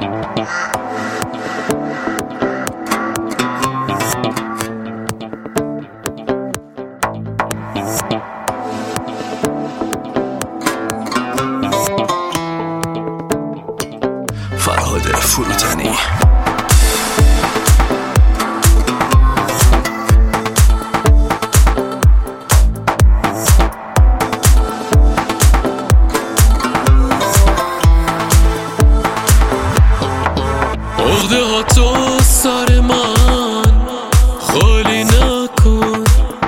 فرهاد فروتنی. عقده ها تو سر من خالی نکن،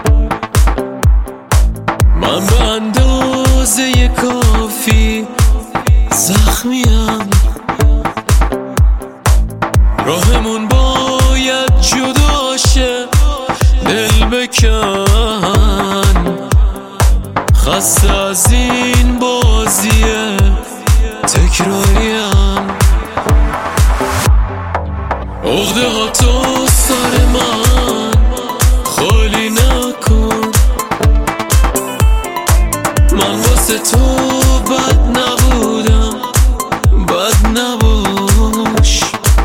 من به اندازه کافی زخمیم، راهمون باید جدا شه، دل بکن، خسته از این بازی تکراریم. عقده ها تو سر من خالی نکن، من واسه تو بد نبودم، بد نباش،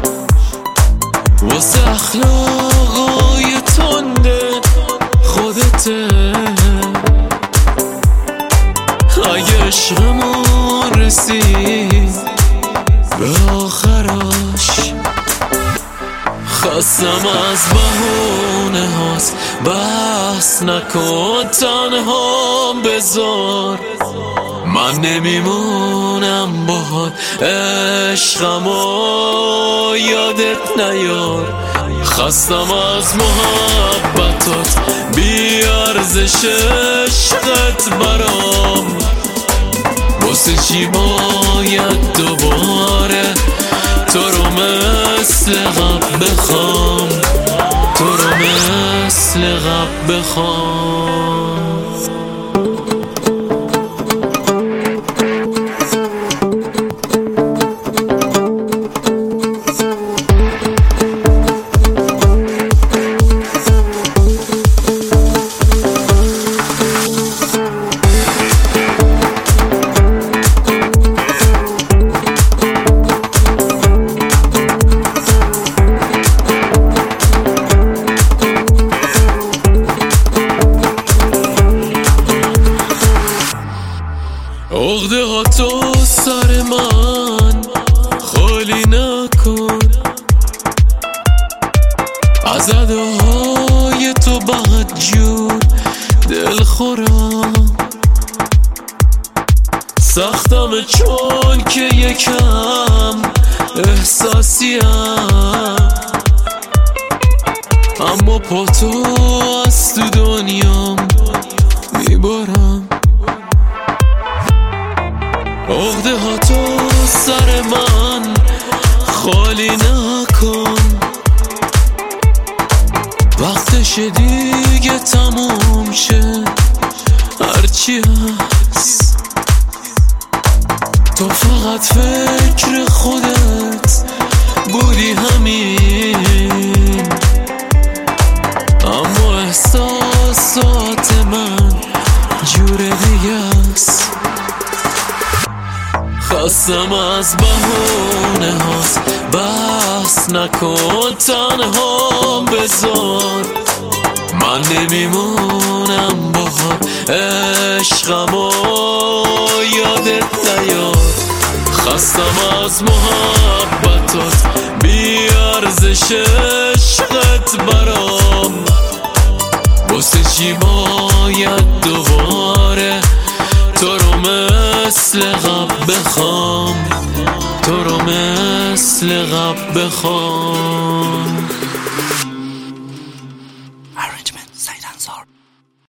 واسه اخلاقای تنده خودته. اگه عشقمون رسید به آخرش، خستم از بهونه هاست، بحث نکن تنها بذار، من نمیمونم باهات، عشقمو یادت نیار. خستم از محبتات، بی ارزش عشقت برام، واسه چی باید دوباره تو رو مثل قبل بخوام، تو رو مثل قبل بخوام. عقده ها تو سر من خالی نکن، از اداهای تو بدجور دل خورم، سختم چون که یکم احساسیم، اما پا تو از تو دنیام میبارم. عقده ها تو سر من خالی نکن، وقتش دیگه تموم شه، هرچی هست تو فقط فکر خودت بودی همین، اما احساسات من جور دیگه است. خستم از بهونه هاست، بحث نکن تنها بذار، من نمیمونم باهات، عشقمو یادت نیار. خستم از محبتات، بی ارزش عشقت برام، واسه چی باید دوباره تو رو مثل قبل بخوام، تو رو مثل قبل بخوام.